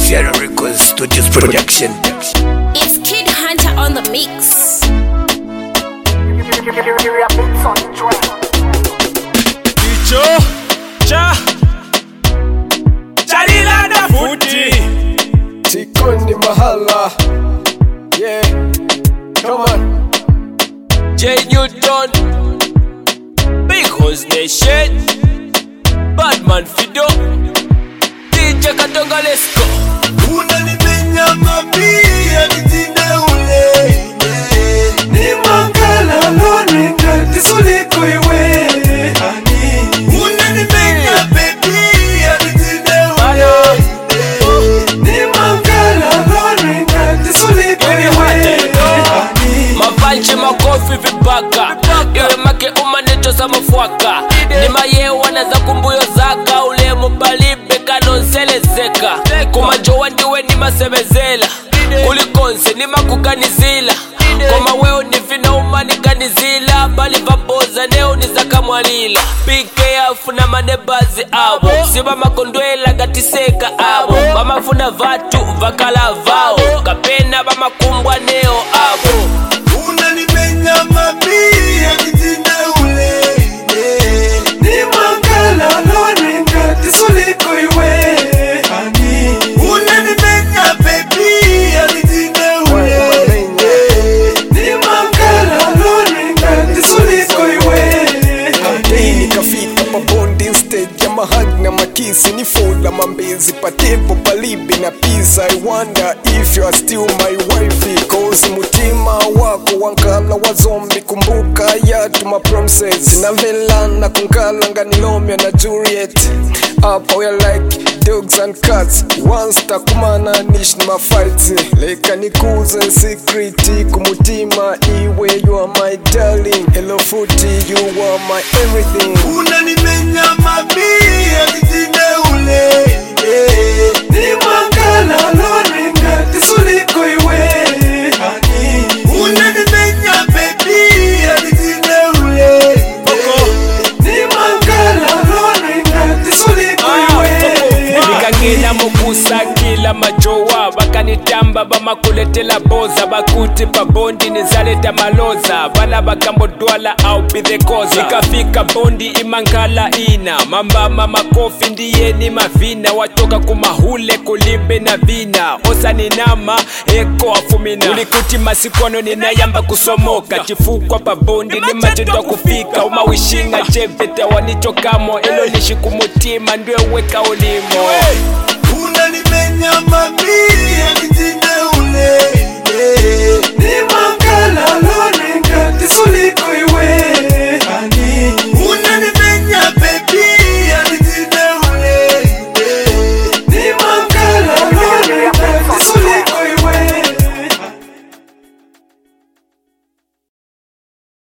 Sierra Records Studios Production. It's Kid Hunter on the mix. Icho cha Charila na futi Tikoni mahala. Yeah, come on. J Newton Big Hoes Nation Badman Fido DJ Katonga, let's go. Unanimenya mabia nitinde ule ni makala lone ngati suliko iwe ani unanimenya baby nitinde ule ni makala lone ngati suliko iwe ani Mapanche makofi vibaka iwe make umaneto za mafwaka ni maye wanaza kumbuyo zaka ule mubalibe kanonselezeka kumajowa ndiwe ni masebezela kulikonse ni makuganizila koma weo ni vina umaniganizila bali vaboza neo ni zakamwalila pike afuna manebazi abo siba makondwela gatiseka abo bamafuna vatu vakala vao kapena bamakumbwa neo abo unanimenya mabia nitinde ule ni makala lone ngati suliko iwe ani unanimenya baby nitinde ule ni makala lone ngati suliko iwe Hey, nikafika pa bonding stage ya mahag na makisi ni fola mambezi patepo palibi na pizza. I wonder if you are still my wifey, cause mutima wako wankala wa zombie. Kumbuka yatu ma promises na velana kunkala ngani Romeo na Juliet. Up we are like dogs and cats, once takumana nish ni mafights. Leka nikuze secret kumutima iwe, you are my darling. Hello footy, you are my everything. unanimenya mabia nitinde ule ni makala lone ngati suliko iwe ani unanimenya baby nitinde ule ni makala lone ngati suliko iwe nikagenda mukusa kila majowa bakanitamba bamakuletela boza bakuti pabondi nizaleta maloza bala bakambodwala au bidhekoza nikafika bondi imankala ina mambama makofi ndiye ni mavina watoka kumahule kulibe na vina osa ninama eko afumina ulikuti masikono ninayamba kusomoka chifukwa pabondi ni matendo kufika umawishinga jeveta wanichokamo elo nishikumutima ndwe weka ulimo unanimenya